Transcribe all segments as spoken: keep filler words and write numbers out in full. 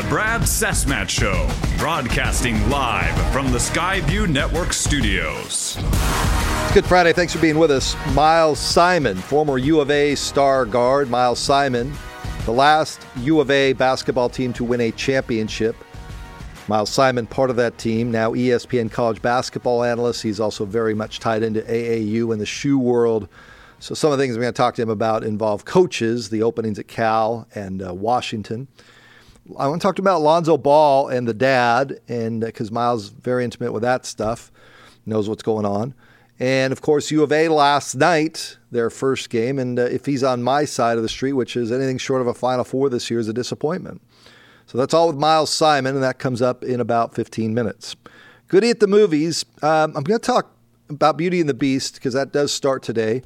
Brad Cessmat Show, broadcasting live from the Skyview Network studios. Good Friday. Thanks for being with us. Miles Simon, former U of A star guard. Miles Simon, the last U of A basketball team to win a championship. Miles Simon, part of that team, now E S P N college basketball analyst. He's also very much tied into A A U and the shoe world. So some of the things we're going to talk to him about involve coaches, the openings at Cal and uh, Washington. I want to talk to him about Lonzo Ball and the dad, and because uh, Miles is very intimate with that stuff, knows what's going on. And, of course, U of A last night, their first game, and uh, if he's on my side of the street, which is anything short of a Final Four this year, is a disappointment. So that's all with Miles Simon, and that comes up in about fifteen minutes. Goodie at the movies. Um, I'm going to talk about Beauty and the Beast, because that does start today.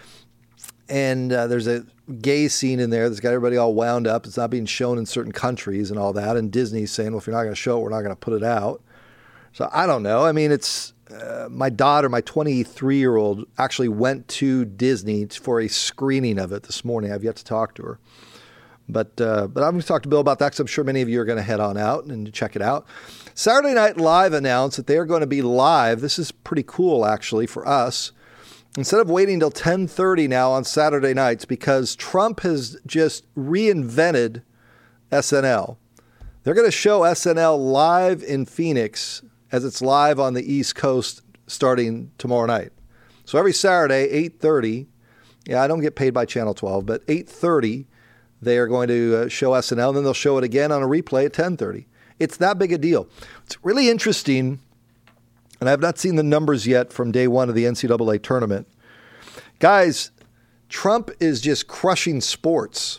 And uh, there's a gay scene in there that's got everybody all wound up. It's not being shown in certain countries and all that. And Disney's saying, well, if you're not going to show it, we're not going to put it out. So I don't know. I mean, it's uh, my daughter, my twenty-three-year-old, actually went to Disney for a screening of it this morning. I've yet to talk to her. But uh, but I'm going to talk to Bill about that because I'm sure many of you are going to head on out and check it out. Saturday Night Live announced that they are going to be live. This is pretty cool, actually, for us. Instead of waiting until ten thirty now on Saturday nights, because Trump has just reinvented S N L. They're going to show S N L live in Phoenix as it's live on the East Coast starting tomorrow night. So every Saturday, eight thirty, yeah, I don't get paid by Channel twelve, but eight thirty, they are going to show S N L, and then they'll show it again on a replay at ten thirty. It's that big a deal. It's really interesting. And I've not seen the numbers yet from day one of the N C double A tournament. Guys, Trump is just crushing sports.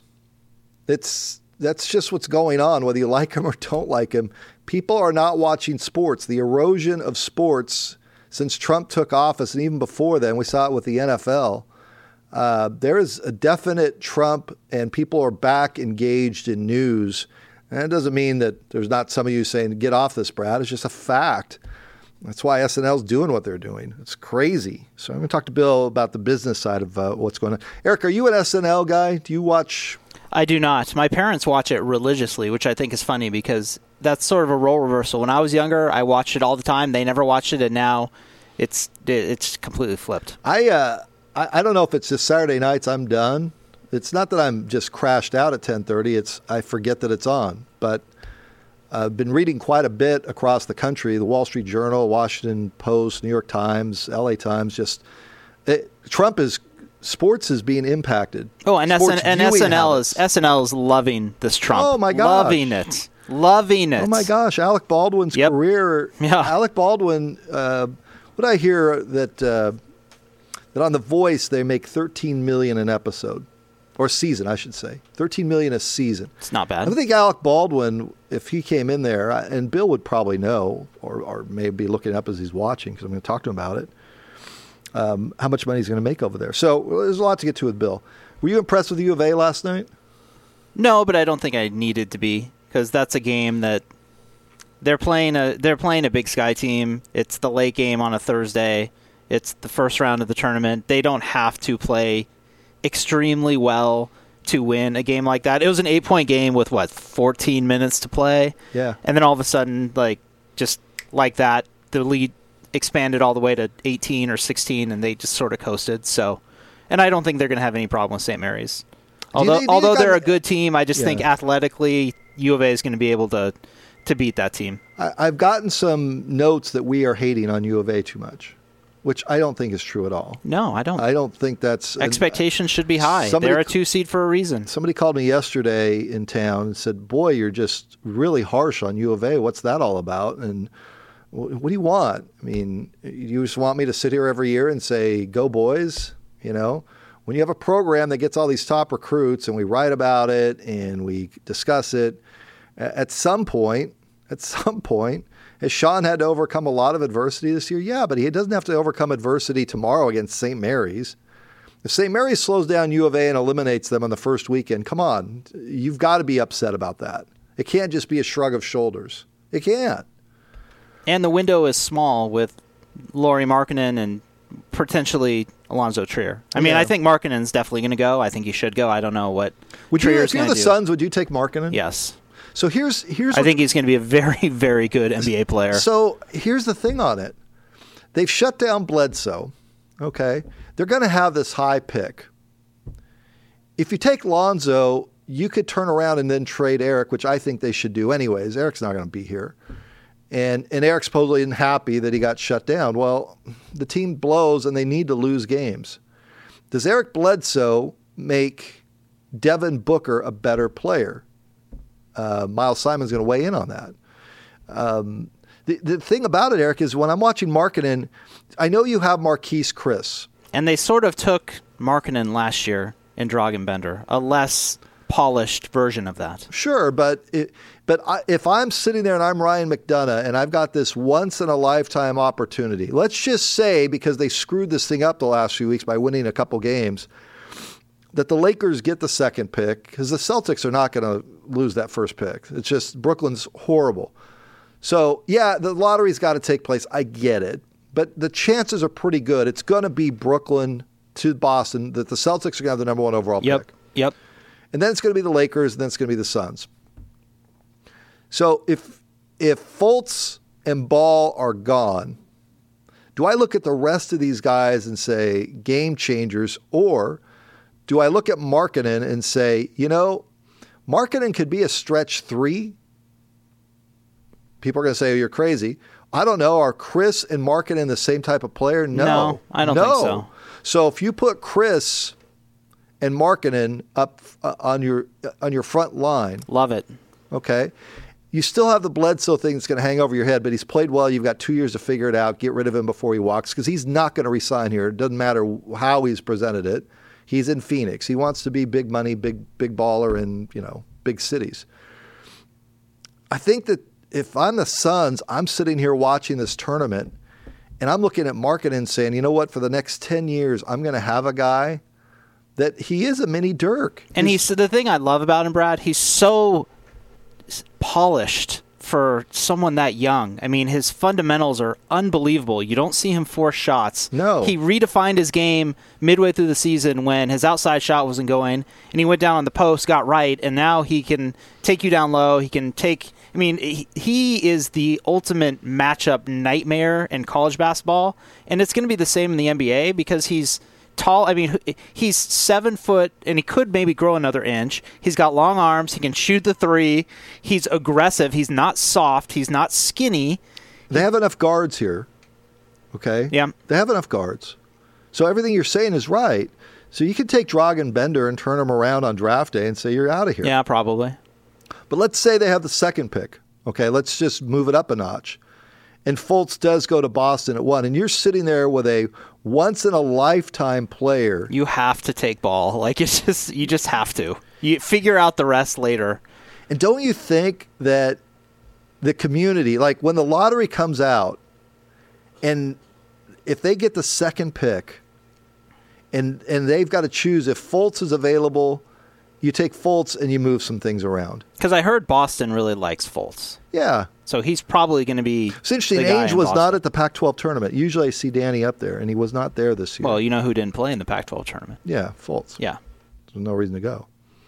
It's, that's just what's going on, whether you like him or don't like him. People are not watching sports. The erosion of sports since Trump took office, and even before then, we saw it with the N F L. Uh, there is a definite Trump, and people are back engaged in news. And it doesn't mean that there's not some of you saying, get off this, Brad. It's just a fact. That's why S N L is doing what they're doing. It's crazy. So I'm going to talk to Bill about the business side of uh, what's going on. Eric, are you an S N L guy? Do you watch? I do not. My parents watch it religiously, which I think is funny because that's sort of a role reversal. When I was younger, I watched it all the time. They never watched it, and now it's it's completely flipped. I uh, I, I don't know if it's just Saturday nights I'm done. It's not that I'm just crashed out at ten thirty. It's I forget that it's on, but I've been reading quite a bit across the country, the Wall Street Journal, Washington Post, New York Times, L A Times, just it, Trump is, sports is being impacted. Oh, and, S N, and S N L is S N L is loving this Trump. Oh, my gosh. Loving it. Loving it. Oh, my gosh. Alec Baldwin's yep. career. Yeah. Alec Baldwin, uh, what I hear that, uh, that on The Voice they make thirteen million dollars an episode. Or season, I should say. thirteen million dollars a season. It's not bad. I think Alec Baldwin, if he came in there, and Bill would probably know, or, or maybe looking up as he's watching, because I'm going to talk to him about it, um, how much money he's going to make over there. So there's a lot to get to with Bill. Were you impressed with U of A last night? No, but I don't think I needed to be, because that's a game that they're playing a they're playing a Big Sky team. It's the late game on a Thursday. It's the first round of the tournament. They don't have to play extremely well to win a game like that. It was an eight-point game with, what, fourteen minutes to play? Yeah. And then all of a sudden, like, just like that, the lead expanded all the way to eighteen or sixteen, and they just sort of coasted. So, and I don't think they're going to have any problem with Saint Mary's. Although, think, although they're got, a good team, I just yeah. think athletically, U of A is going to be able to, to beat that team. I, I've gotten some notes that we are hating on U of A too much, which I don't think is true at all. No, I don't. I don't think that's... Expectations should be high. Somebody, They're a two-seed for a reason. Somebody called me yesterday in town and said, boy, you're just really harsh on U of A. What's that all about? And what do you want? I mean, you just want me to sit here every year and say, go boys? You know, when you have a program that gets all these top recruits and we write about it and we discuss it, at some point, at some point, has Sean had to overcome a lot of adversity this year? Yeah, but he doesn't have to overcome adversity tomorrow against Saint Mary's. If Saint Mary's slows down U of A and eliminates them on the first weekend, come on, you've got to be upset about that. It can't just be a shrug of shoulders. It can't. And the window is small with Lauri Markkanen and potentially Alonzo Trier. I mean, yeah. I think Markkanen's definitely going to go. I think he should go. I don't know what would Trier's you, if you're the do. Suns, would you take Markkanen? Yes. So here's here's. I what, think he's going to be a very, very good N B A player. So here's the thing on it. They've shut down Bledsoe. Okay, they're going to have this high pick. If you take Lonzo, you could turn around and then trade Eric, which I think they should do anyways. Eric's not going to be here. And and Eric supposedly isn't happy that he got shut down. Well, the team blows and they need to lose games. Does Eric Bledsoe make Devin Booker a better player? Uh, Miles Simon's going to weigh in on that. Um, the, the thing about it, Eric, is when I'm watching Markkanen, I know you have Marquise Chris. And they sort of took Markkanen last year in Dragan Bender, a less polished version of that. Sure, but it, but I, if I'm sitting there and I'm Ryan McDonough and I've got this once-in-a-lifetime opportunity, let's just say, because they screwed this thing up the last few weeks by winning a couple games, that the Lakers get the second pick, because the Celtics are not going to lose that first pick. It's just Brooklyn's horrible. So, yeah, the lottery's got to take place. I get it. But the chances are pretty good. It's going to be Brooklyn to Boston, that the Celtics are going to have the number one overall yep. pick. Yep. And then it's going to be the Lakers, and then it's going to be the Suns. So if if Fultz and Ball are gone, do I look at the rest of these guys and say game changers, or do I look at Markkanen and say, you know, Markkanen could be a stretch three? People are going to say, oh, you're crazy. I don't know. Are Chris and Markkanen the same type of player? No. No, I don't no. think so. So if you put Chris and Markkanen up uh, on your on your front line, love it. Okay, you still have the Bledsoe thing that's going to hang over your head, but he's played well. You've got two years to figure it out. Get rid of him before he walks, because he's not going to resign here. It doesn't matter how he's presented it. He's in Phoenix. He wants to be big money, big big baller in, you know, big cities. I think that if I'm the Suns, I'm sitting here watching this tournament, and I'm looking at Markkanen saying, you know what, for the next ten years, I'm going to have a guy that he is a mini Dirk. And he's the thing I love about him, Brad, he's so polished for someone that young. I mean, his fundamentals are unbelievable. You don't see him force shots. No. He redefined his game midway through the season when his outside shot wasn't going, and he went down on the post, got right, and now he can take you down low. He can take... I mean, he, he is the ultimate matchup nightmare in college basketball, and it's going to be the same in the N B A because he's tall. I mean, he's seven foot, and he could maybe grow another inch. He's got long arms. He can shoot the three. He's aggressive. He's not soft. He's not skinny. They have enough guards here, okay? Yeah. They have enough guards. So everything you're saying is right. So you can take Dragan Bender and turn him around on draft day and say you're out of here. Yeah, probably. But let's say they have the second pick. Okay, let's just move it up a notch. And Fultz does go to Boston at one. And you're sitting there with a once-in-a-lifetime player. You have to take Ball. Like, it's just you just have to. You figure out the rest later. And don't you think that the community, like when the lottery comes out, and if they get the second pick, and and they've got to choose if Fultz is available, you take Fultz and you move some things around. Because I heard Boston really likes Fultz. Yeah. So he's probably going to be. It's interesting. Ainge was Boston. Not at the Pac twelve tournament. Usually I see Danny up there, and he was not there this year. Well, you know who didn't play in the Pac twelve tournament? Yeah, Fultz. Yeah. There's no reason to go.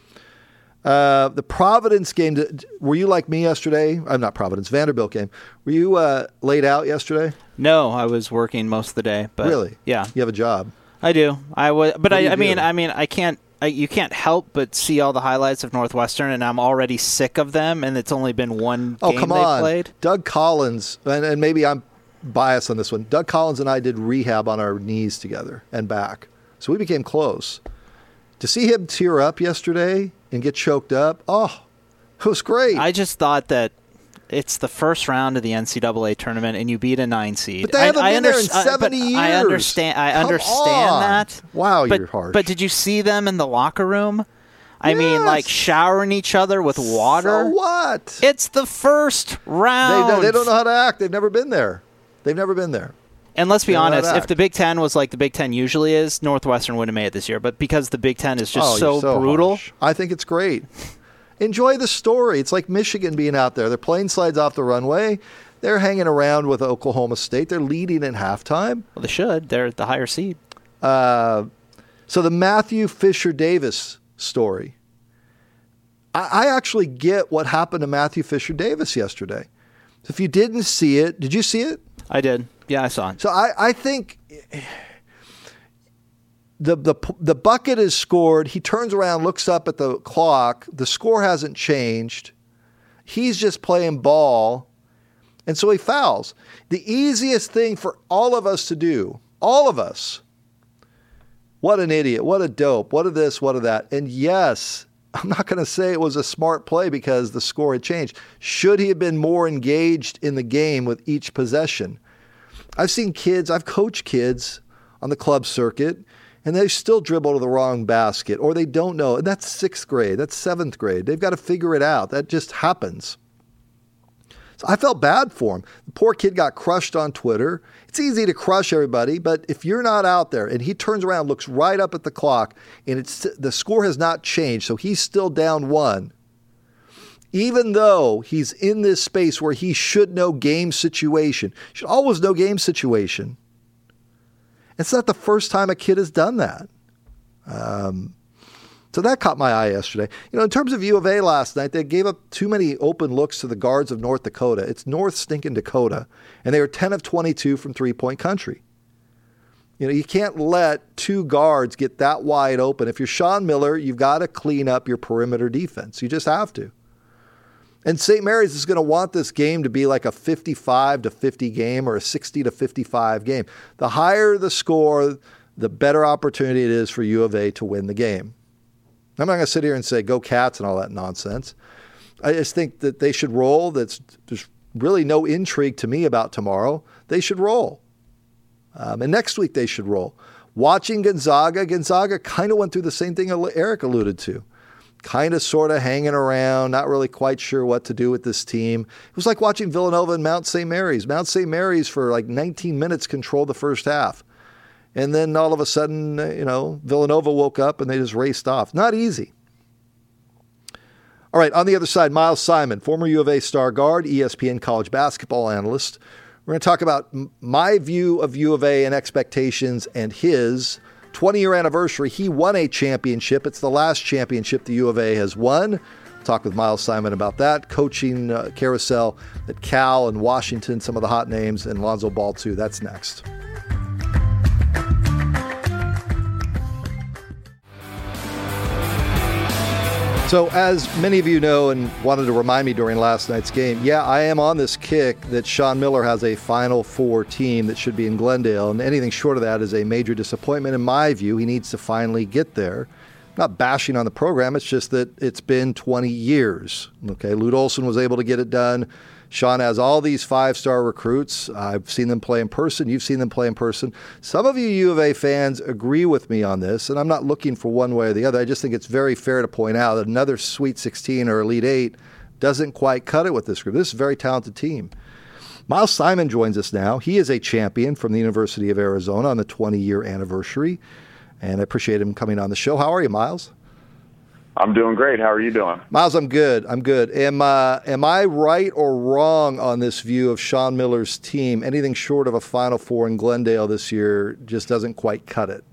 Uh, the Providence game, were you like me yesterday? I'm not Providence, Vanderbilt game. Were you uh, laid out yesterday? No, I was working most of the day. But really? Yeah. You have a job. I do. I was, but I, I mean, do? I mean, I can't. I, you can't help but see all the highlights of Northwestern, and I'm already sick of them. And it's only been one oh, game come they on. played. Doug Collins, and, and maybe I'm biased on this one. Doug Collins and I did rehab on our knees together and back, so we became close. To see him tear up yesterday and get choked up, oh, it was great. I just thought that it's the first round of the N C double A tournament, and you beat a nine seed. But they haven't I, been I under, there in seventy I, years. I understand. I Come understand on. that. Wow, but, you're harsh. But did you see them in the locker room? I Yes. mean, like showering each other with water. So what? It's the first round. They, they don't know how to act. They've never been there. They've never been there. And let's be They don't know how honest, to if act. the Big Ten was like the Big Ten usually is, Northwestern would have made it this year. But because the Big Ten is just Oh, so, you're so brutal, harsh. I think it's great. Enjoy the story. It's like Michigan being out there. Their plane slides off the runway. They're hanging around with Oklahoma State. They're leading in halftime. well, they should. They're the higher seed. Uh, so the Matthew Fisher Davis story. I, I actually get what happened to Matthew Fisher-Davis yesterday. If you didn't see it, did you see it? I did. Yeah, I saw it. So I, I think the, the the bucket is scored. He turns around, looks up at the clock. The score hasn't changed. He's just playing ball. And so he fouls. The easiest thing for all of us to do, all of us, what an idiot, what a dope, what a this, what a that. And yes, I'm not going to say it was a smart play because the score had changed. Should he have been more engaged in the game with each possession? I've seen kids, I've coached kids on the club circuit, and they still dribble to the wrong basket, or they don't know. And that's sixth grade, that's seventh grade. They've got to figure it out. That just happens. So I felt bad for him. The poor kid got crushed on Twitter. It's easy to crush everybody, but if you're not out there and he turns around, looks right up at the clock, and it's the score has not changed, so he's still down one, even though he's in this space where he should know game situation, should always know game situation. It's not the first time a kid has done that. Um, So that caught my eye yesterday. You know, in terms of U of A last night, they gave up too many open looks to the guards of North Dakota. It's North stinking Dakota, and they were ten of twenty-two from three-point country. You know, you can't let two guards get that wide open. If you're Sean Miller, you've got to clean up your perimeter defense. You just have to. And Saint Mary's is going to want this game to be like a fifty-five to fifty game or a sixty to fifty-five game. The higher the score, the better opportunity it is for U of A to win the game. I'm not going to sit here and say, go Cats and all that nonsense. I just think that they should roll. That's, there's really no intrigue to me about tomorrow. They should roll. Um, and next week they should roll. Watching Gonzaga, Gonzaga kind of went through the same thing Eric alluded to. Kind of sort of hanging around, not really quite sure what to do with this team. It was like watching Villanova and Mount Saint Mary's. Mount Saint Mary's for like nineteen minutes controlled the first half. And then all of a sudden, you know, Villanova woke up and they just raced off. Not easy. All right, on the other side, Miles Simon, former U of A star guard, E S P N college basketball analyst. We're going to talk about my view of U of A and expectations and his twenty-year anniversary. He won a championship. It's the last championship the U of A has won. Talk with Miles Simon about that. Coaching uh, carousel at Cal and Washington, some of the hot names, and Lonzo Ball too. That's next. So as many of you know and wanted to remind me during last night's game, yeah, I am on this kick that Sean Miller has a Final Four team that should be in Glendale, and anything short of that is a major disappointment in my view. He needs to finally get there. I'm not bashing on the program, it's just that it's been twenty years. Okay, Lute Olson was able to get it done. Sean has all these five-star recruits. I've seen them play in person. You've seen them play in person. Some of you U of A fans agree with me on this, and I'm not looking for one way or the other. I just think it's very fair to point out that another Sweet sixteen or Elite eight doesn't quite cut it with this group. This is a very talented team. Miles Simon joins us now. He is a champion from the University of Arizona on the twenty-year anniversary, and I appreciate him coming on the show. How are you, Miles? I'm doing great. How are you doing? Miles, I'm good. I'm good. Am uh, am I right or wrong on this view of Sean Miller's team? Anything short of a Final Four in Glendale this year just doesn't quite cut it.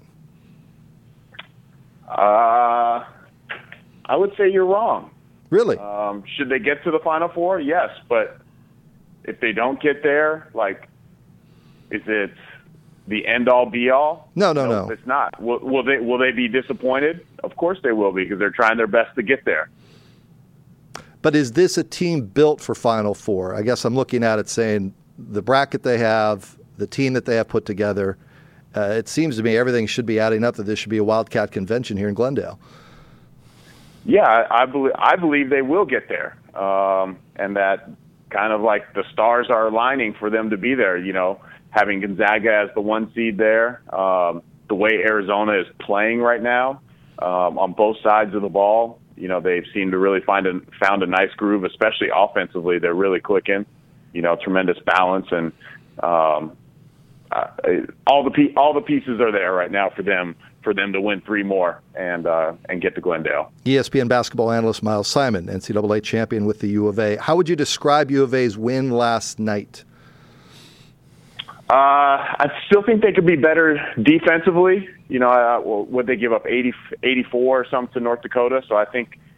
Uh, I would say you're wrong. Really? Um, should they get to the Final Four? Yes, but if they don't get there, like, is it the end-all, be-all? No, no, no. no. It's not. Will, will they Will they be disappointed? Of course they will be, because they're trying their best to get there. But is this a team built for Final Four? I guess I'm looking at it saying the bracket they have, the team that they have put together, uh, it seems to me everything should be adding up that this should be a Wildcat convention here in Glendale. Yeah, I, I, believe, I believe they will get there, um, and that kind of like the stars are aligning for them to be there, you know, having Gonzaga as the one seed there, um, the way Arizona is playing right now um, on both sides of the ball. You know, they've seemed to really find a, found a nice groove, especially offensively. They're really clicking, you know, tremendous balance. And um, uh, all the pe- all the pieces are there right now for them for them to win three more and uh, and get to Glendale. E S P N basketball analyst Miles Simon, N C double A champion with the U of A. How would you describe U of A's win last night? Uh, I still think they could be better defensively. You know, uh, well, would they give up eighty, eighty-four or something to North Dakota? So I think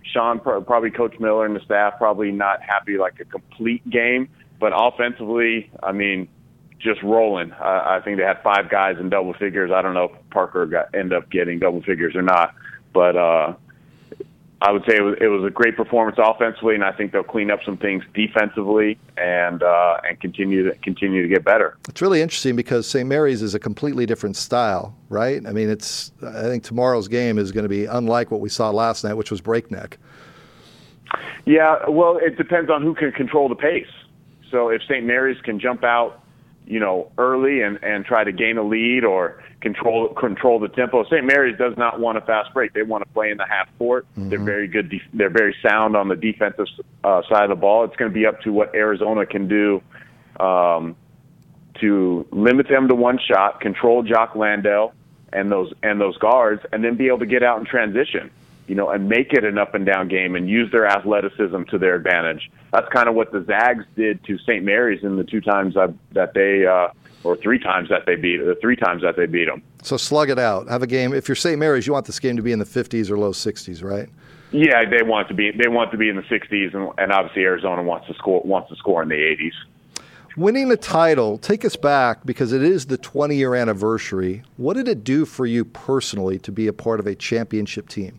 Sean, probably Coach Miller and the staff, probably not happy like a complete game, but offensively, I mean, just rolling. Uh, I think they had five guys in double figures. I don't know if Parker got ended up getting double figures or not, but uh, I would say it was, it was a great performance offensively, and I think they'll clean up some things defensively and uh, and continue to continue to get better. It's really interesting because Saint Mary's is a completely different style, right? I mean, it's I think tomorrow's game is going to be unlike what we saw last night, which was breakneck. Yeah, well, it depends on who can control the pace. So if Saint Mary's can jump out, you know, early and, and try to gain a lead or control control the tempo. Saint Mary's does not want a fast break. They want to play in the half court. Mm-hmm. They're very good. Def- they're very sound on the defensive uh, side of the ball. It's going to be up to what Arizona can do um, to limit them to one shot, control Jock Landale and those and those guards, and then be able to get out and transition, you know, and make it an up and down game and use their athleticism to their advantage. That's kind of what the Zags did to Saint Mary's in the two times I, that they, uh, or three times that they beat, the three times that they beat them. So slug it out. Have a game. If you're Saint Mary's, you want this game to be in the fifties or low sixties, right? Yeah, they want to be. They want to be in the sixties, and, and obviously Arizona wants to score wants to score in the eighties. Winning the title, take us back because it is the twenty-year anniversary. What did it do for you personally to be a part of a championship team?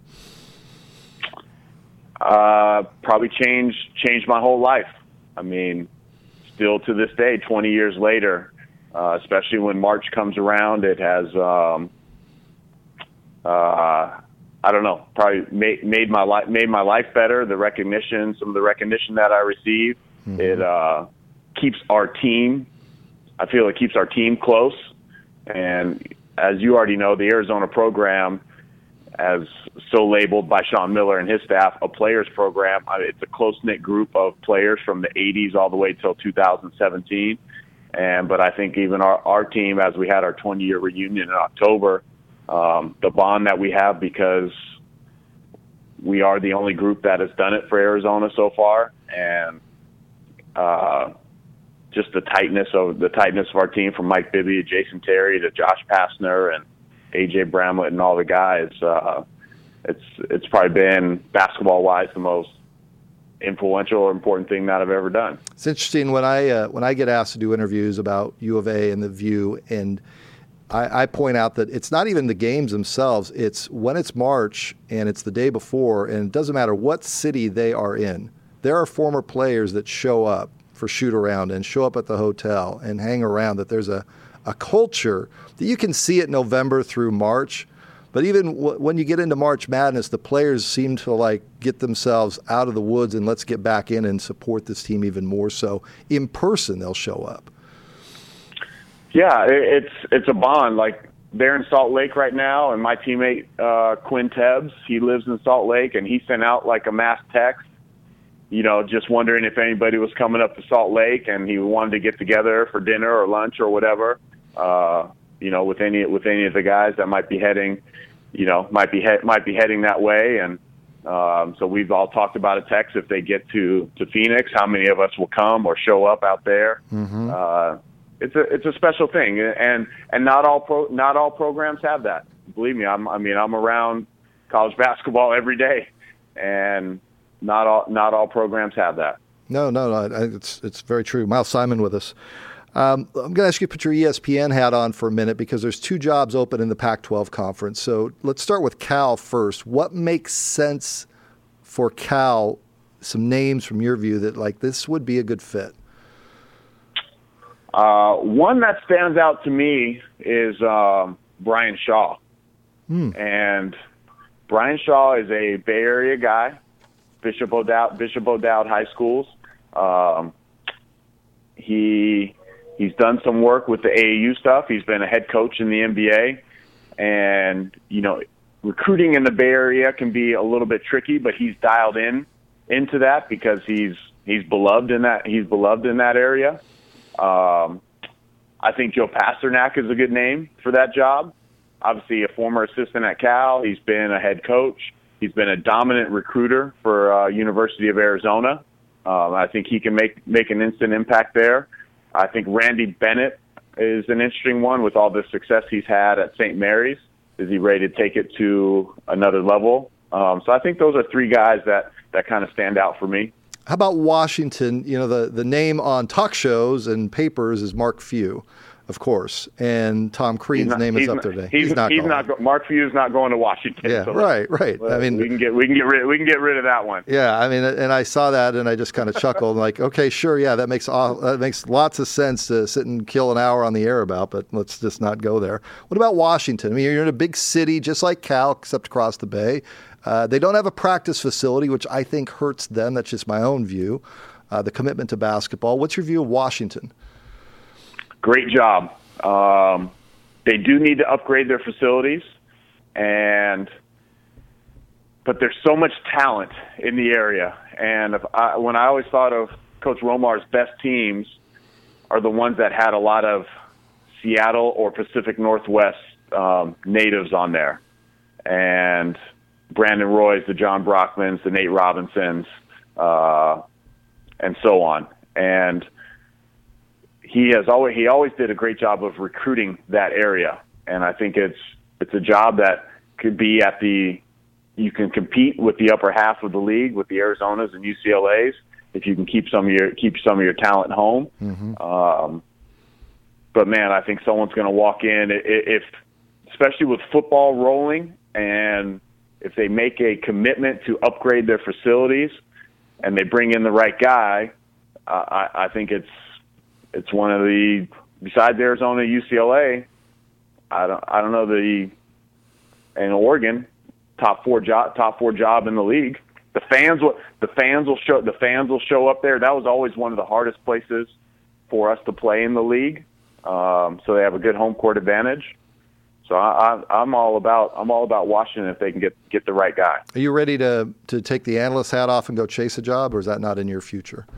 Uh, probably changed changed my whole life. I mean, still to this day, twenty years later, uh, especially when March comes around, it has, um, uh, I don't know, probably made, made my life made my life better. The recognition, some of the recognition that I receive, mm-hmm. it uh, keeps our team. I feel it keeps our team close, and as you already know, the Arizona program, as so labeled by Sean Miller and his staff, a players program. I mean, it's a close-knit group of players from the eighties all the way till two thousand seventeen. And but I think even our, our team, as we had our twenty-year reunion in October, um, the bond that we have because we are the only group that has done it for Arizona so far, and uh, just the tightness of the tightness of our team, from Mike Bibby to Jason Terry to Josh Pastner and A J Bramlett and all the guys. Uh, it's it's probably been, basketball-wise, the most influential or important thing that I've ever done. It's interesting when I uh, when I get asked to do interviews about U of A and the View, and I, I point out that it's not even the games themselves. It's when it's March and it's the day before, and it doesn't matter what city they are in. There are former players that show up for shoot-around and show up at the hotel and hang around, that there's a, a culture that you can see it November through March. But even w- when you get into March Madness, the players seem to like get themselves out of the woods and let's get back in and support this team even more so. In person, they'll show up. Yeah, it's it's a bond. Like, they're in Salt Lake right now, and my teammate uh, Quinn Tebbs, he lives in Salt Lake, and he sent out like a mass text, you know, just wondering if anybody was coming up to Salt Lake, and he wanted to get together for dinner or lunch or whatever. Uh, you know, with any with any of the guys that might be heading, you know, might be he- might be heading that way, and um, so we've all talked about a text if they get to, to Phoenix, how many of us will come or show up out there. Mm-hmm. Uh, it's a it's a special thing, and and not all pro, not all programs have that. Believe me, I'm I mean I'm around college basketball every day, and not all not all programs have that. No, no, no, it's it's very true. Miles Simon with us. Um, I'm going to ask you to put your E S P N hat on for a minute because there's two jobs open in the Pac twelve conference. So let's start with Cal first. What makes sense for Cal? Some names from your view that like this would be a good fit. Uh, one that stands out to me is um, Brian Shaw, hmm. and Brian Shaw is a Bay Area guy, Bishop O'Dowd, Bishop O'Dowd High Schools. Um, he He's done some work with the A A U stuff. He's been a head coach in the N B A. And, you know, recruiting in the Bay Area can be a little bit tricky, but he's dialed in into that because he's he's beloved in that he's beloved in that area. Um, I think Joe Pasternak is a good name for that job. Obviously a former assistant at Cal. He's been a head coach. He's been a dominant recruiter for uh, University of Arizona. Um, I think he can make make an instant impact there. I think Randy Bennett is an interesting one with all the success he's had at Saint Mary's. Is he ready to take it to another level? Um, so I think those are three guys that, that kind of stand out for me. How about Washington? You know, the, the name on talk shows and papers is Mark Few, of course, and Tom Crean's not, name is up not, there today. He's, he's not. He's going. not. Go, Mark Few's not going to Washington. Yeah, so right, right. I mean, we can get we can get rid we can get rid of that one. Yeah, I mean, and I saw that and I just kind of chuckled, like, okay, sure, yeah, that makes all, that makes lots of sense to sit and kill an hour on the air about, but let's just not go there. What about Washington? I mean, you're in a big city just like Cal, except across the bay. Uh, they don't have a practice facility, which I think hurts them. That's just my own view. Uh, the commitment to basketball. What's your view of Washington? Great job. Um, they do need to upgrade their facilities, and but there's so much talent in the area. And if I, when I always thought of Coach Romar's best teams are the ones that had a lot of Seattle or Pacific Northwest um, natives on there. And Brandon Roy's, the John Brockmans, the Nate Robinsons, uh, and so on. And he has always he always did a great job of recruiting that area. And I think it's it's a job that could be at the you can compete with the upper half of the league with the Arizonas and U C L A's if you can keep some of your keep some of your talent home. Mm-hmm. Um, but man, I think someone's going to walk in if, especially with football rolling, and if they make a commitment to upgrade their facilities and they bring in the right guy, uh, I, I think it's it's one of the besides Arizona, U C L A. I don't I don't know the in Oregon top four job top four job in the league. The fans will the fans will show the fans will show up there. That was always one of the hardest places for us to play in the league. Um, so they have a good home court advantage. So I, I, I'm all about I'm all about Washington if they can get get the right guy. Are you ready to to take the analyst hat off and go chase a job, or is that not in your future?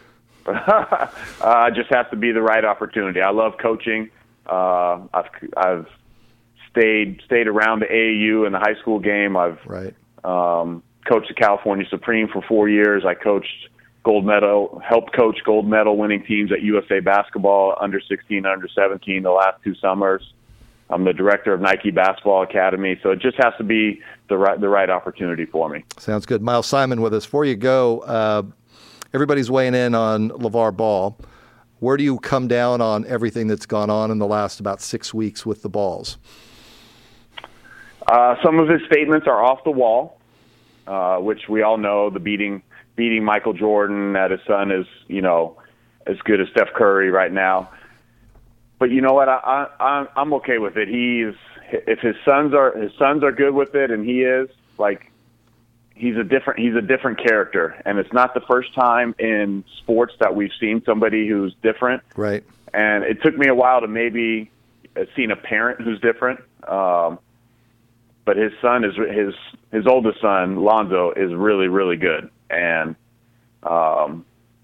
uh, it just has to be the right opportunity. I love coaching. Uh, I've I've stayed stayed around the A A U and the high school game. I've right. um, coached the California Supreme for four years. I coached gold medal, helped coach gold medal winning teams at U S A Basketball, under sixteen, under seventeen, the last two summers. I'm the director of Nike Basketball Academy, so it just has to be the right the right opportunity for me. Sounds good. Miles Simon with us. Before you go, uh, everybody's weighing in on LeVar Ball. Where do you come down on everything that's gone on in the last about six weeks with the Balls? Uh, some of his statements are off the wall, uh, which we all know. The beating beating Michael Jordan, that his son is, you know, as good as Steph Curry right now. But you know what? I, I, I'm okay with it. He's if his sons are his sons are good with it, and he is like he's a different he's a different character, and it's not the first time in sports that we've seen somebody who's different. Right. And it took me a while to maybe seen a parent who's different. Um, but his son is his his oldest son, Lonzo, is really really good, and um,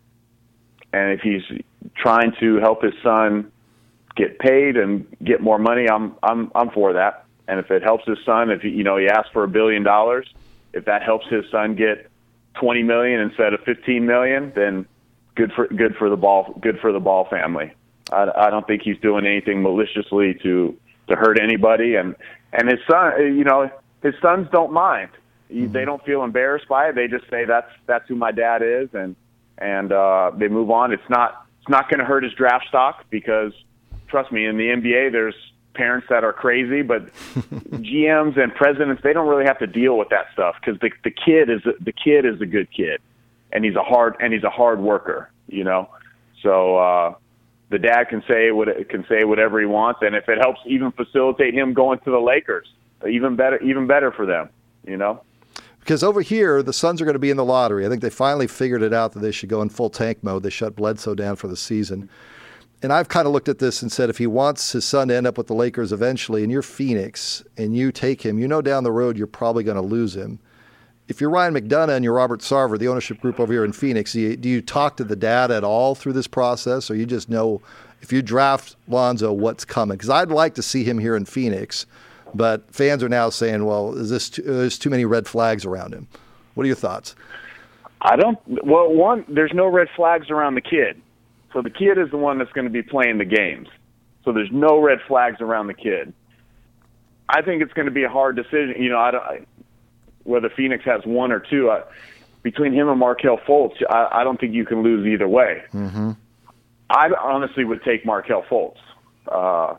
and if he's trying to help his son get paid and get more money, I'm I'm I'm for that. And if it helps his son, if he, you know he asked for a billion dollars, if that helps his son get twenty million instead of fifteen million, then good for good for the ball good for the Ball family. I, I don't think he's doing anything maliciously to to hurt anybody, and and his son, you know, his sons don't mind. Mm-hmm. They don't feel embarrassed by it. They just say that's that's who my dad is, and and uh, they move on. It's not it's not going to hurt his draft stock because, trust me, in the N B A, there's parents that are crazy, but G Ms and presidents, they don't really have to deal with that stuff because the the kid is the kid is a good kid, and he's a hard and he's a hard worker, you know. So uh, the dad can say what can say whatever he wants, and if it helps even facilitate him going to the Lakers, even better, even better for them, you know. Because over here, the Suns are going to be in the lottery. I think they finally figured it out that they should go in full tank mode. They shut Bledsoe down for the season. And I've kind of looked at this and said, if he wants his son to end up with the Lakers eventually, and you're Phoenix, and you take him, you know down the road you're probably going to lose him. If you're Ryan McDonough and you're Robert Sarver, the ownership group over here in Phoenix, do you, do you talk to the dad at all through this process, or you just know if you draft Lonzo, what's coming? Because I'd like to see him here in Phoenix, but fans are now saying, well, is this too, there's too many red flags around him. What are your thoughts? I don't – well, one, there's no red flags around the kid. So the kid is the one that's going to be playing the games. So there's no red flags around the kid. I think it's going to be a hard decision. You know, I don't, I, whether Phoenix has one or two, uh, between him and Markelle Fultz, I, I don't think you can lose either way. Mm-hmm. I honestly would take Markelle Fultz. Uh,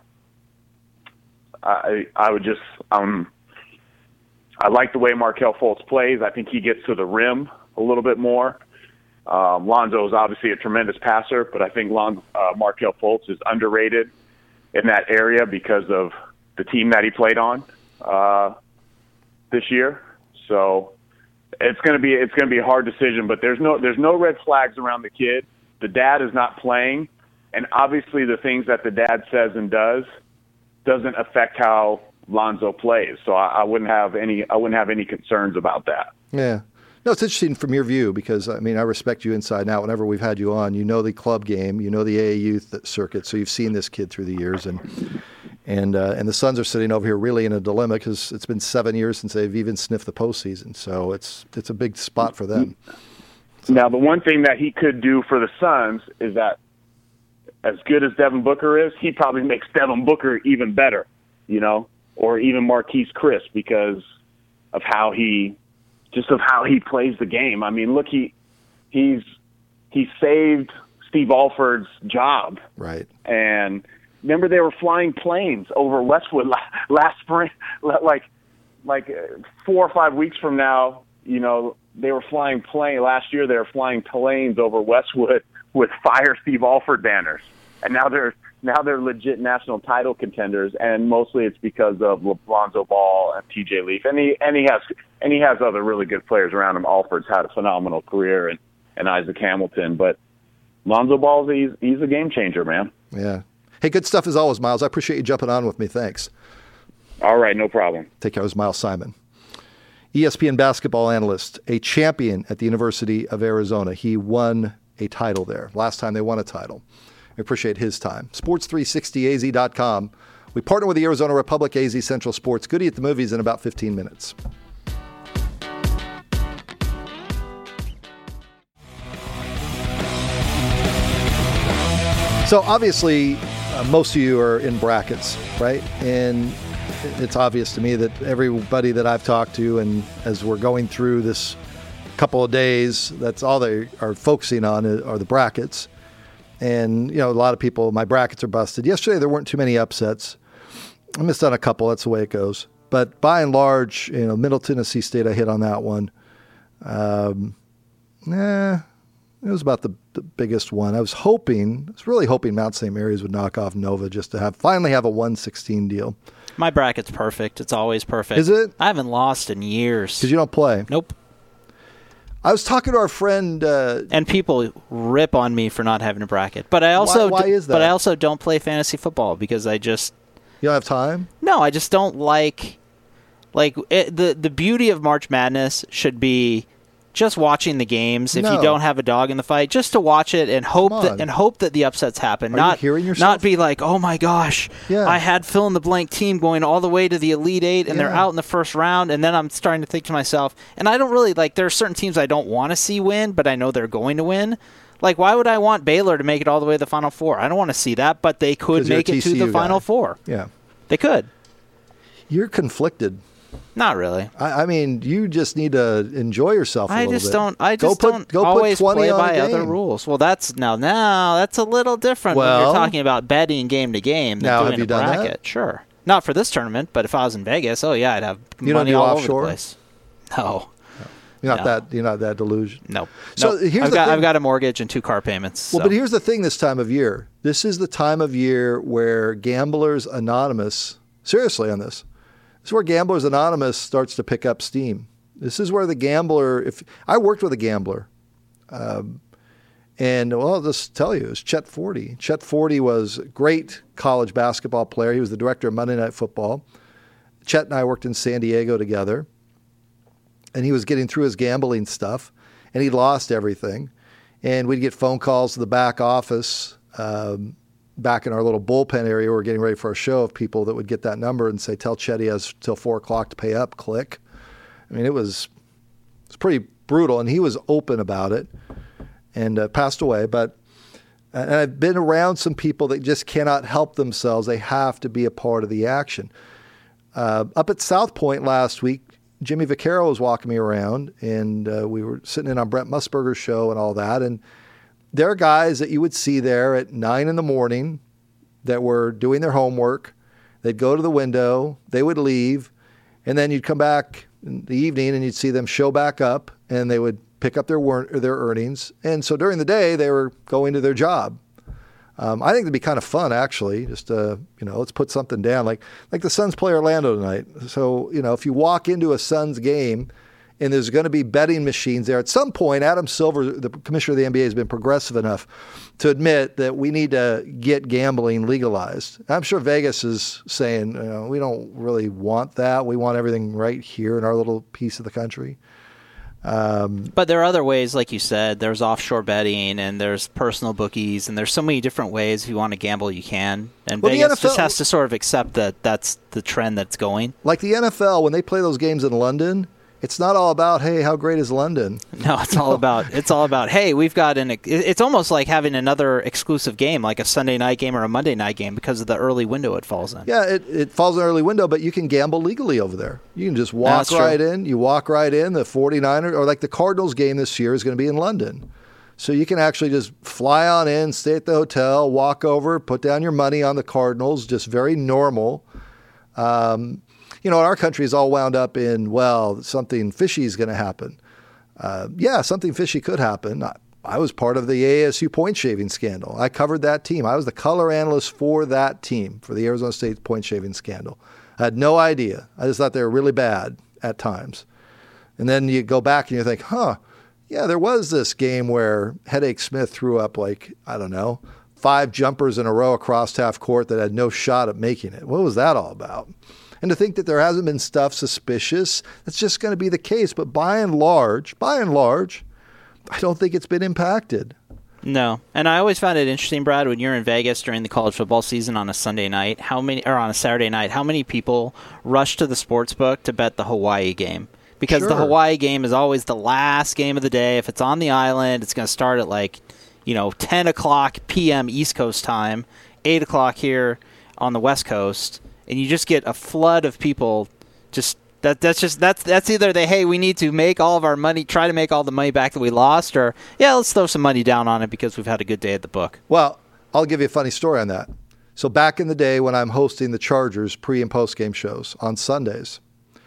I I would just um I like the way Markelle Fultz plays. I think he gets to the rim a little bit more. Um, Lonzo is obviously a tremendous passer, but I think Lon, uh, Markelle Fultz is underrated in that area because of the team that he played on uh, this year. So it's going to be it's going to be a hard decision. But there's no there's no red flags around the kid. The dad is not playing, and obviously the things that the dad says and does doesn't affect how Lonzo plays. So I, I wouldn't have any I wouldn't have any concerns about that. Yeah. No, it's interesting from your view because, I mean, I respect you inside and out. Whenever we've had you on, you know the club game, you know the A A U th- circuit, so you've seen this kid through the years. And and uh, and the Suns are sitting over here really in a dilemma because it's been seven years since they've even sniffed the postseason. So it's it's a big spot for them. So. Now, the one thing that he could do for the Suns is that as good as Devin Booker is, he probably makes Devin Booker even better, you know, or even Marquise Chris because of how he – just of how he plays the game. I mean, look, he he's he saved Steve Alford's job. Right. And remember they were flying planes over Westwood last spring, like like four or five weeks from now, you know, they were flying plane last year they were flying planes over Westwood with Fire Steve Alford banners. And now they're now they're legit national title contenders, and mostly it's because of Lonzo Ball and T J Leaf, and he and he has and he has other really good players around him. Alford's had a phenomenal career, and, and Isaac Hamilton, but Lonzo Ball, he's he's a game changer, man. Yeah. Hey, good stuff as always, Miles. I appreciate you jumping on with me. Thanks. All right, no problem. Take care. It was Miles Simon, E S P N basketball analyst, a champion at the University of Arizona. He won a title there. Last time they won a title. I appreciate his time. sports three sixty A Z dot com. We partner with the Arizona Republic, A Z Central Sports. Goodie at the movies in about fifteen minutes. So obviously, uh, most of you are in brackets, right? And it's obvious to me that everybody that I've talked to, and as we're going through this couple of days, that's all they are focusing on are the brackets. And, you know, a lot of people, my brackets are busted. Yesterday, there weren't too many upsets. I missed on a couple. That's the way it goes. But by and large, you know, Middle Tennessee State, I hit on that one. Um, nah, it was about the, the biggest one. I was hoping, I was really hoping Mount Saint Mary's would knock off Nova just to have finally have a one sixteen deal. My bracket's perfect. It's always perfect. Is it? I haven't lost in years. Because you don't play. Nope. I was talking to our friend, uh, and people rip on me for not having a bracket. But I also, why, why is that? But I also don't play fantasy football because I just you don't have time. No, I just don't like like it, the the beauty of March Madness should be just watching the games. If no. you don't have a dog in the fight, just to watch it and hope that and hope that the upsets happen. Are not you hearing yourself? Not be like, oh my gosh, yeah. I had fill in the blank team going all the way to the Elite Eight, and yeah. they're out in the first round, and then I'm starting to think to myself, and I don't really like. There are certain teams I don't want to see win, but I know they're going to win. Like, why would I want Baylor to make it all the way to the Final Four? I don't want to see that, but they could make it to the Final Four. Yeah, they could. You're conflicted. Not really. I, I mean, you just need to enjoy yourself a I little just bit. don't. I just go put, don't go always put play on by a other game. rules. Well, that's now now that's a little different well, when you're talking about betting game to game than now, doing have you a done bracket. That? Sure, not for this tournament, but if I was in Vegas, oh yeah, I'd have you money don't do all offshore? over the place. No. You're not no. that. You're not that delusional. No. So nope. here's I've the got thing. I've got a mortgage and two car payments. Well, so. but here's the thing. This time of year, this is the time of year where Gamblers Anonymous, seriously on this, this is where Gamblers Anonymous starts to pick up steam. This is where the gambler. If I worked with a gambler, um, and well, I'll just tell you, it was Chet Forty. Chet Forty was a great college basketball player. He was the director of Monday Night Football. Chet and I worked in San Diego together. And he was getting through his gambling stuff, and he'd lost everything. And we'd get phone calls to the back office, um, back in our little bullpen area. We were getting ready for a show of people that would get that number and say, tell Chet he has till four o'clock to pay up, click. I mean, it was, it was pretty brutal, and he was open about it and uh, passed away. But and I've been around some people that just cannot help themselves. They have to be a part of the action. Uh, up at South Point last week, Jimmy Vaccaro was walking me around, and uh, we were sitting in on Brent Musburger's show and all that. And there are guys that you would see there at nine in the morning that were doing their homework. They'd go to the window, they would leave, and then you'd come back in the evening and you'd see them show back up, and they would pick up their wor- their earnings. And so during the day, they were going to their job. Um, I think it'd be kind of fun, actually, just, uh, you know, let's put something down. Like like the Suns play Orlando tonight. So, you know, if you walk into a Suns game and there's going to be betting machines there, at some point, Adam Silver, the commissioner of the N B A, has been progressive enough to admit that we need to get gambling legalized. I'm sure Vegas is saying, you know, we don't really want that. We want everything right here in our little piece of the country. Um, but there are other ways, like you said. There's offshore betting, and there's personal bookies, and there's so many different ways. If you want to gamble, you can. And well, Vegas N F L, just has to sort of accept that that's the trend that's going. Like the N F L, when they play those games in London, it's not all about, hey, how great is London? No, it's all about, it's all about, hey, we've got an, it's almost like having another exclusive game, like a Sunday night game or a Monday night game, because of the early window it falls in. Yeah, it, it falls in an early window, but you can gamble legally over there. You can just walk right in. You walk right in. The 49ers, or like the Cardinals game this year is going to be in London. So you can actually just fly on in, stay at the hotel, walk over, put down your money on the Cardinals, just very normal. Um You know, our country is all wound up in, well, something fishy is going to happen. Uh, yeah, something fishy could happen. I, I was part of the A S U point shaving scandal. I covered that team. I was the color analyst for that team, for the Arizona State point shaving scandal. I had no idea. I just thought they were really bad at times. And then you go back and you think, huh, yeah, there was this game where Headache Smith threw up like, I don't know, five jumpers in a row across half court that had no shot at making it. What was that all about? And to think that there hasn't been stuff suspicious, that's just going to be the case. But by and large, by and large, I don't think it's been impacted. No. And I always found it interesting, Brad, when you're in Vegas during the college football season on a Sunday night, how many, or on a Saturday night, how many people rush to the sports book to bet the Hawaii game? Because Sure. the Hawaii game is always the last game of the day. If it's on the island, it's going to start at like, you know, ten o'clock p.m. East Coast time, eight o'clock here on the West Coast. And you just get a flood of people. Just that that's just that's that's either they hey we need to make all of our money, try to make all the money back that we lost, or yeah let's throw some money down on it because we've had a good day at the book. Well, I'll give you a funny story on that. So back in the day when I'm hosting the Chargers pre and post game shows on Sundays,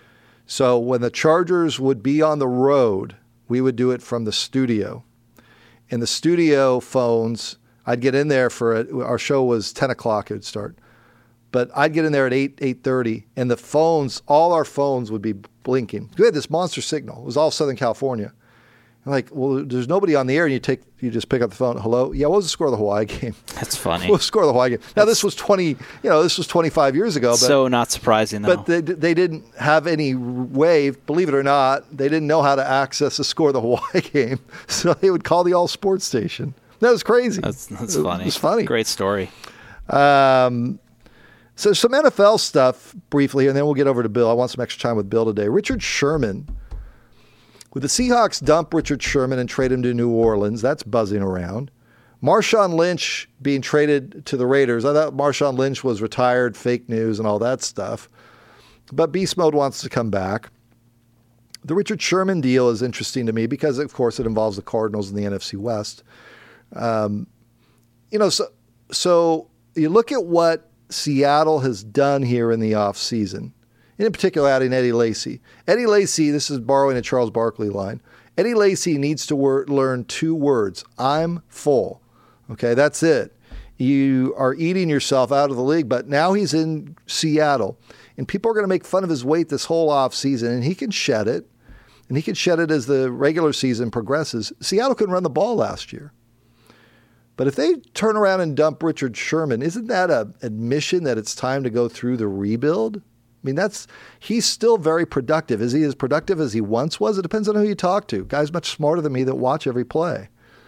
so when the Chargers would be on the road, we would do it from the studio. And the studio phones, I'd get in there for it. Our show was ten o'clock. It would start. But I'd get in there at eight, eight thirty, and the phones, all our phones would be blinking. We had this monster signal. It was all Southern California. I'm like, well, there's nobody on the air, and you take, you just pick up the phone. Hello? Yeah, what was the score of the Hawaii game? That's funny. What was the score of the Hawaii game? Now, this was twenty, you know, this was twenty-five years ago. But, so not surprising, though. But they, they didn't have any way, believe it or not, they didn't know how to access the score of the Hawaii game, so they would call the all sports station. That was crazy. That's, that's it, funny. It was funny. Great story. Um... So some N F L stuff briefly, and then we'll get over to Bill. I want some extra time with Bill today. Richard Sherman. With the Seahawks dump Richard Sherman and trade him to New Orleans, that's buzzing around. Marshawn Lynch being traded to the Raiders. I thought Marshawn Lynch was retired, fake news, and all that stuff. But Beast Mode wants to come back. The Richard Sherman deal is interesting to me because, of course, it involves the Cardinals in the N F C West. Um, you know, so so you look at what Seattle has done here in the offseason, and in particular adding Eddie Lacy. Eddie Lacy, this is borrowing a Charles Barkley line. Eddie Lacy needs to wor- learn two words. I'm full. Okay, that's it. You are eating yourself out of the league, but now he's in Seattle, and people are going to make fun of his weight this whole offseason, and he can shed it, and he can shed it as the regular season progresses. Seattle couldn't run the ball last year. But if they turn around and dump Richard Sherman, isn't that an admission that it's time to go through the rebuild? I mean, that's he's still very productive. Is he as productive as he once was? It depends on who you talk to. Guys much smarter than me that watch every play.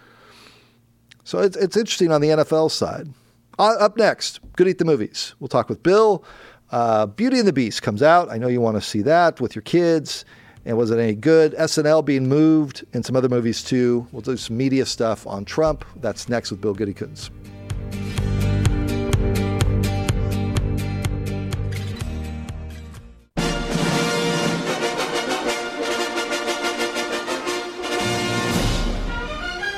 So it's it's interesting on the N F L side. Uh, up next, Good Eat the Movies. We'll talk with Bill. Uh, Beauty and the Beast comes out. I know you want to see that with your kids. And was it any good? S N L being moved and some other movies too. We'll do some media stuff on Trump. That's next with Bill Goodykins.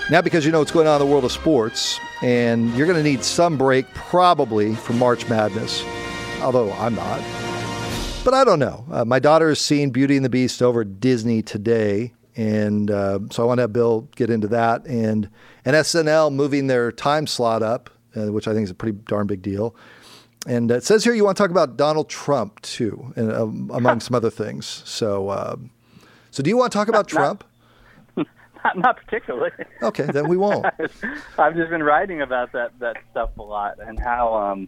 Now, because you know what's going on in the world of sports, and you're going to need some break probably from March Madness, although I'm not. But I don't know. Uh, my daughter has seen Beauty and the Beast over at Disney today, and uh, so I want to have Bill get into that. And, and S N L moving their time slot up, uh, which I think is a pretty darn big deal. And it says here you want to talk about Donald Trump, too, and, uh, among some other things. So, uh, so do you want to talk about not, Trump? Not, not particularly. Okay, then we won't. I've just been writing about that, that stuff a lot and how, um,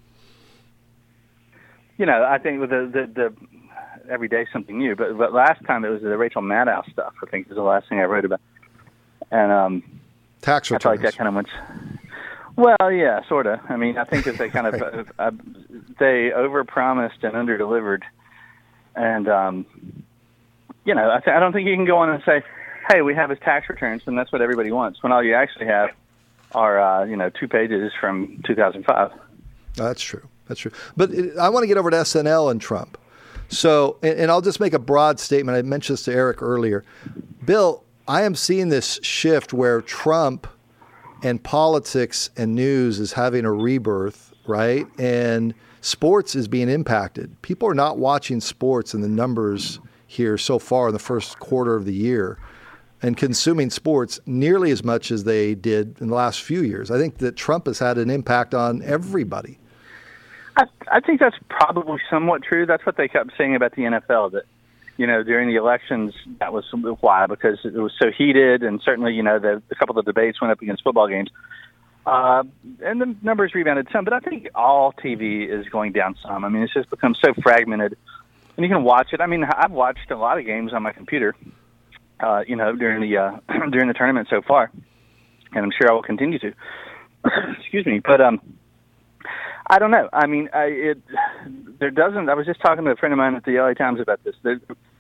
you know, I think with the, the, the every day something new, but, but last time it was the Rachel Maddow stuff, I think is the last thing I wrote about. And um, tax returns. I feel like that kind of went, well, yeah, sort of. I mean, I think that they kind of, uh, uh, they overpromised and underdelivered. And, um, you know, I, th- I don't think you can go on and say, hey, we have his tax returns, and that's what everybody wants, when all you actually have are, uh, you know, two pages from two thousand five. That's true. That's true. But it, I want to get over to S N L and Trump. So, and, and I'll just make a broad statement. I mentioned this to Eric earlier. Bill, I am seeing this shift where Trump and politics and news is having a rebirth, right? And sports is being impacted. People are not watching sports in the numbers here so far in the first quarter of the year and consuming sports nearly as much as they did in the last few years. I think that Trump has had an impact on everybody. I, I think that's probably somewhat true. That's what they kept saying about the N F L, that, you know, during the elections, that was why, because it was so heated, and certainly, you know, the, a couple of the debates went up against football games. Uh, and the numbers rebounded some, but I think all T V is going down some. I mean, it's just become so fragmented, and you can watch it. I mean, I've watched a lot of games on my computer, uh, you know, during the uh, during the tournament so far, and I'm sure I will continue to. Excuse me, but um, I don't know. I mean, I, it there doesn't. I was just talking to a friend of mine at the L A Times about this. There,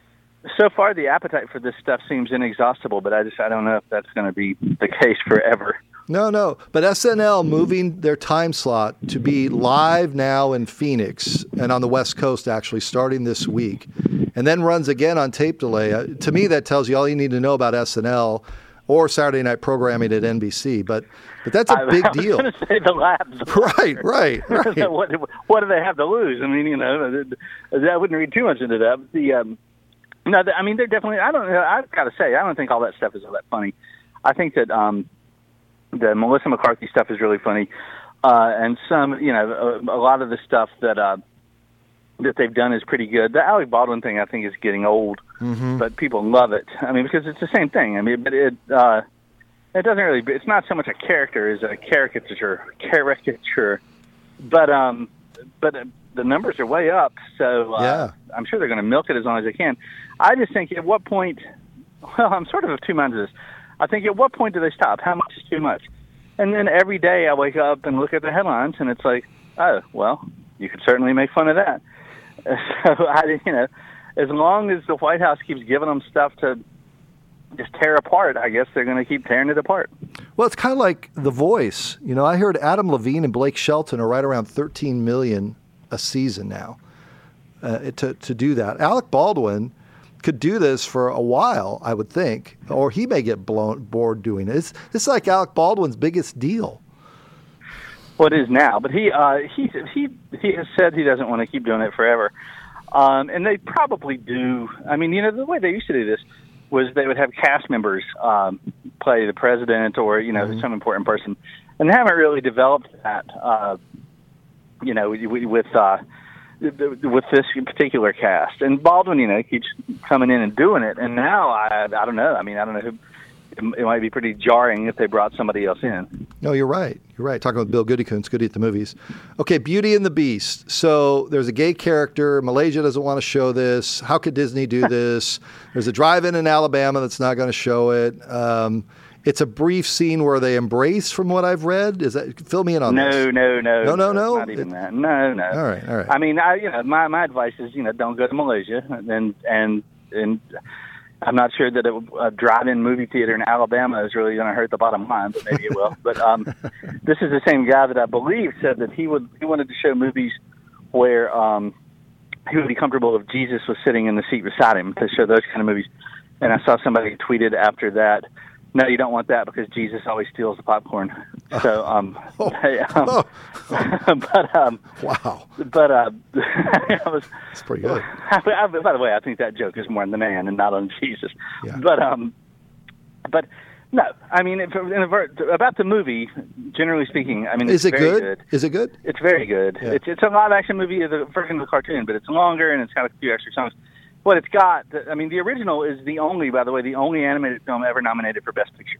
so far, the appetite for this stuff seems inexhaustible, but I just I don't know if that's going to be the case forever. No, no. But S N L moving their time slot to be live now in Phoenix and on the West Coast, actually, starting this week, and then runs again on tape delay. Uh, to me, that tells you all you need to know about S N L or Saturday night programming at N B C. But but that's a I, big I was deal. going to say the labs. Right, right, right. what, what do they have to lose? I mean, you know, I wouldn't read too much into that. But the um, no, I mean, they're definitely. I don't. I've got to say, I don't think all that stuff is all that funny. I think that. Um, The Melissa McCarthy stuff is really funny, uh, and some, you know, a, a lot of the stuff that uh, that they've done is pretty good. The Alec Baldwin thing, I think, is getting old, mm-hmm. but people love it. I mean, because it's the same thing. I mean, but it uh, it doesn't really. It's not so much a character as a caricature, caricature. But um, but uh, the numbers are way up, so uh, yeah. I'm sure they're going to milk it as long as they can. I just think, at what point? Well, I'm sort of of two minds of this. I think, at what point do they stop? How much is too much? And then every day I wake up and look at the headlines, and it's like, oh, well, you could certainly make fun of that. So, I, you know, as long as the White House keeps giving them stuff to just tear apart, I guess they're going to keep tearing it apart. Well, it's kind of like The Voice. You know, I heard Adam Levine and Blake Shelton are right around thirteen million dollars a season now uh, to, to do that. Alec Baldwin could do this for a while, I would think, or he may get blown bored doing it. It's, it's like Alec Baldwin's biggest deal. Well, it is now, but he uh, he he he has said he doesn't want to keep doing it forever, um, and they probably do. I mean, you know, the way they used to do this was they would have cast members um, play the president or, you know, mm-hmm. some important person, and they haven't really developed that. Uh, you know, with. Uh, with this particular cast. And Baldwin, you know, keeps coming in and doing it. And now, I I don't know. I mean, I don't know who. It might be pretty jarring if they brought somebody else in. No, you're right. You're right. Talking with Bill Goodycoons, Goody at the Movies. Okay, Beauty and the Beast. So there's a gay character. Malaysia doesn't want to show this. How could Disney do this? There's a drive-in in Alabama that's not going to show it. Um, It's a brief scene where they embrace, from what I've read. Is that, fill me in on no, this. No, no, no, no, no. Not even it, that. No, no. All right, all right. I mean, I, you know, my my advice is, you know, don't go to Malaysia, and and and I'm not sure that a, a drive-in movie theater in Alabama is really going to hurt the bottom line, but maybe it will. But um, this is the same guy that I believe said that he would he wanted to show movies where um, he would be comfortable if Jesus was sitting in the seat beside him, to show those kind of movies. And I saw somebody tweeted after that no, you don't want that because Jesus always steals the popcorn. So, um, Oh. um but um, Wow. but uh, I was. That's pretty good. I, I, by the way, I think that joke is more on the man and not on Jesus. Yeah. But um, but no, I mean, if, in a, ver- about the movie, generally speaking, I mean, Is it's it very good? good. Is it good? It's very good. Yeah. It's it's a live action movie, the version of the cartoon, but it's longer and it's got a few extra songs. What it's got, I mean, the original is the only, by the way, the only animated film ever nominated for Best Picture.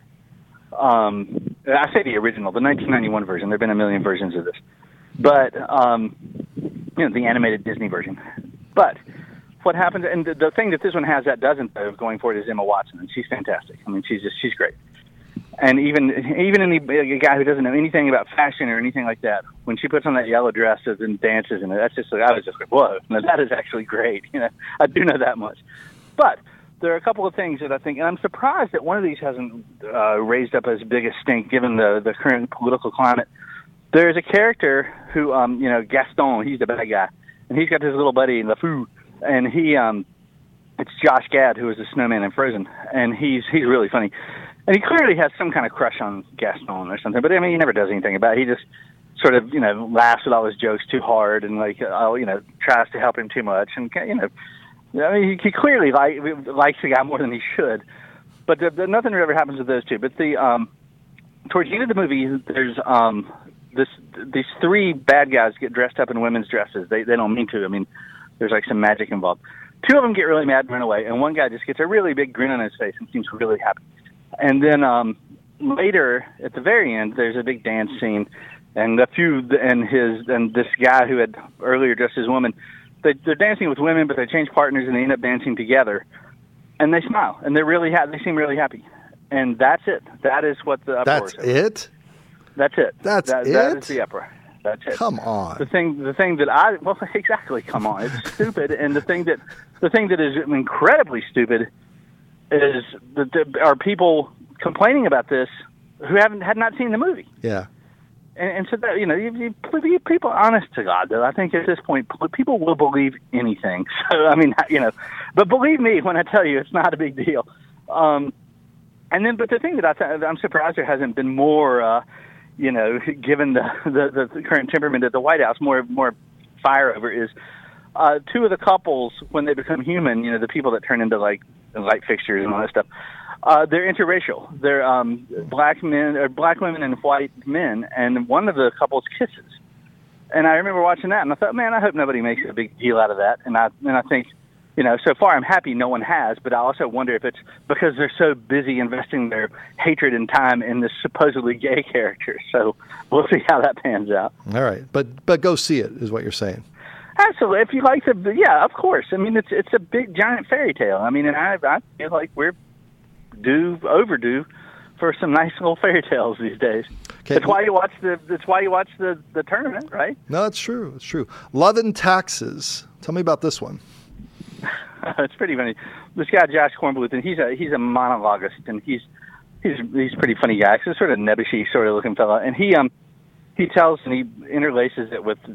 Um, I say the original, the nineteen ninety-one version. There have been a million versions of this, but um, you know, the animated Disney version. But what happens, and the, the thing that this one has that doesn't though, going for it is Emma Watson, and she's fantastic. I mean, she's just she's great. And even even any a guy who doesn't know anything about fashion or anything like that, when she puts on that yellow dress and dances, and that's just like, I was just like, whoa, now that is actually great. You know, I do know that much. But there are a couple of things that I think, and I'm surprised that one of these hasn't uh, raised up as big a stink given the the current political climate. There's a character who, um, you know, Gaston, he's the bad guy, and he's got this little buddy, LeFou, and he, um, it's Josh Gad, who is the snowman in Frozen, and he's he's really funny. And he clearly has some kind of crush on Gaston or something, but I mean, he never does anything about it. He just sort of, you know, laughs at all his jokes too hard and, like, uh, you know, tries to help him too much. And, you know, I mean, he, he clearly like, likes the guy more than he should. But the, the, nothing ever happens with those two. But the um, towards the end of the movie, there's um, this these three bad guys get dressed up in women's dresses. They they don't mean to. I mean, there's like some magic involved. Two of them get really mad and run away, and one guy just gets a really big grin on his face and seems really happy. And then um, later, at the very end, there's a big dance scene, and a few and his and this guy who had earlier dressed as a woman, they, they're dancing with women, but they change partners and they end up dancing together, and they smile and they're really ha- they seem really happy, and that's it. That is what the uproar That's is. it? That's it. That's that, it? That is the uproar. That's it. Come on. The thing, the thing that I well, exactly. Come on, it's stupid, and the thing that the thing that is incredibly stupid is that there are people complaining about this who haven't had not seen the movie. Yeah. And, and so that, you know, you, you, people, honest to God, though, I think at this point people will believe anything. So I mean, you know, but believe me when I tell you, it's not a big deal. Um, and then, but the thing that I th- I'm surprised there hasn't been more, uh, you know, given the, the the current temperament at the White House, more more fire over is uh, two of the couples when they become human. You know, the people that turn into like light fixtures and all that stuff. Uh, they're interracial. They're um, black men, or black women and white men, and one of the couples kisses. And I remember watching that, and I thought, man, I hope nobody makes a big deal out of that. And I and I think, you know, so far I'm happy no one has, but I also wonder if it's because they're so busy investing their hatred and time in this supposedly gay character. So we'll see how that pans out. All right, but but go see it is what you're saying. Absolutely. If you like the, yeah, of course. I mean, it's it's a big giant fairy tale. I mean, and I I feel like we're due overdue for some nice little fairy tales these days. Okay. That's why you watch the. That's why you watch the, the tournament, right? No, it's true. It's true. Love and Taxes. Tell me about this one. It's pretty funny. This guy Josh Kornbluth, and he's a he's a monologuist, and he's he's he's a pretty funny guy. He's sort of nebbishy sort of looking fella, and he um he tells and he interlaces it with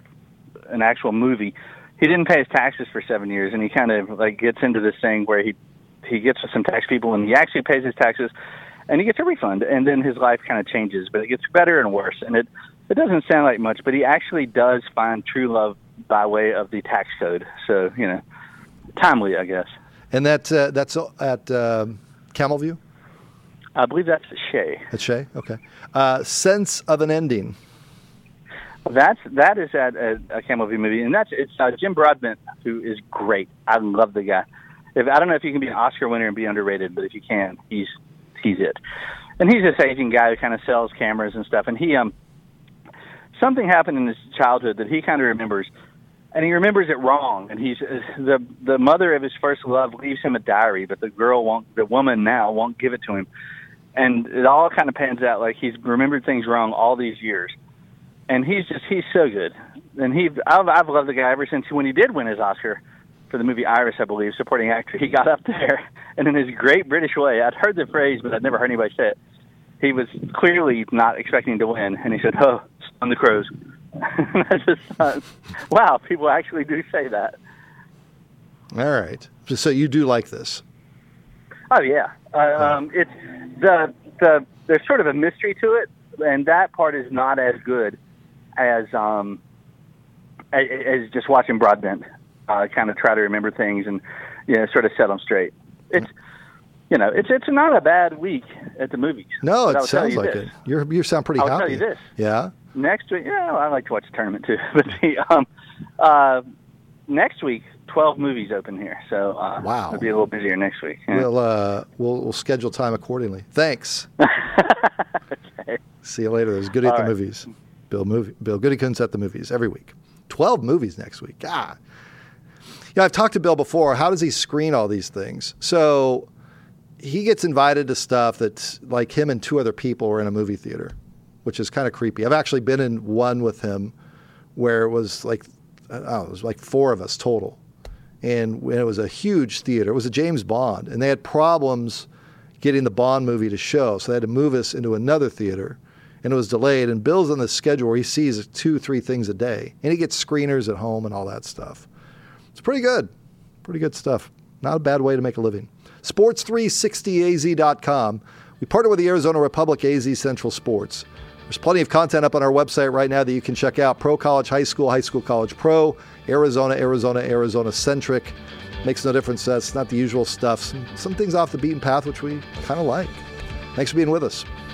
an actual movie. He didn't pay his taxes for seven years, and he kind of like gets into this thing where he he gets with some tax people, and he actually pays his taxes, and he gets a refund, and then his life kind of changes, but it gets better and worse. And it it doesn't sound like much, but he actually does find true love by way of the tax code. So you know, timely, I guess. And that uh, that's at uh, Camel View? I believe that's Shea. At Shea? Okay. Uh, Sense of an Ending. That's that is at a, a Camel View movie, and that's it's uh, Jim Broadbent, who is great. I love the guy. If I don't know if you can be an Oscar winner and be underrated, but if you can, he's he's it. And he's this Asian guy who kind of sells cameras and stuff. And he um something happened in his childhood that he kind of remembers, and he remembers it wrong. And he's the the mother of his first love leaves him a diary, but the girl won't. The woman now won't give it to him, and it all kind of pans out like he's remembered things wrong all these years. And he's just, he's so good. And he, I've, I've loved the guy ever since when he did win his Oscar for the movie Iris, I believe, supporting actor. He got up there, and in his great British way, I'd heard the phrase, but I'd never heard anybody say it. He was clearly not expecting to win, and he said, oh, on the Crows. And I just thought, wow, people actually do say that. All right. So you do like this? Oh, yeah. Uh, um, it's, the the there's sort of a mystery to it, and that part is not as good as um as, as just watching Broadbent uh, kind of try to remember things and you know sort of set them straight. It's you know it's it's not a bad week at the movies. No, it I'll tell sounds you like this. it. You're you sound pretty I'll happy. tell you this. Yeah. Next week, yeah, I like to watch the tournament too. But the, um, uh, next week, twelve movies open here, so uh, wow, it'll be a little busier next week. Yeah. We'll uh, we'll we'll schedule time accordingly. Thanks. Okay. See you later. There's Goody All at the right. movies. Bill movie Bill Goodykins at the movies every week. Twelve movies next week. God. Yeah, I've talked to Bill before. How does he screen all these things? So he gets invited to stuff that's like him and two other people are in a movie theater, which is kind of creepy. I've actually been in one with him where it was like, I don't know, it was like four of us total. And it was a huge theater. It was a James Bond. And they had problems getting the Bond movie to show. So they had to move us into another theater. And it was delayed. And Bill's on the schedule where he sees two, three things a day. And he gets screeners at home and all that stuff. It's pretty good. Pretty good stuff. Not a bad way to make a living. sports three sixty A Z dot com. We partner with the Arizona Republic A Z Central Sports. There's plenty of content up on our website right now that you can check out. Pro College, High School, High School, College Pro, Arizona, Arizona, Arizona-centric. Makes no difference. That's not the usual stuff. Some, some things off the beaten path, which we kind of like. Thanks for being with us.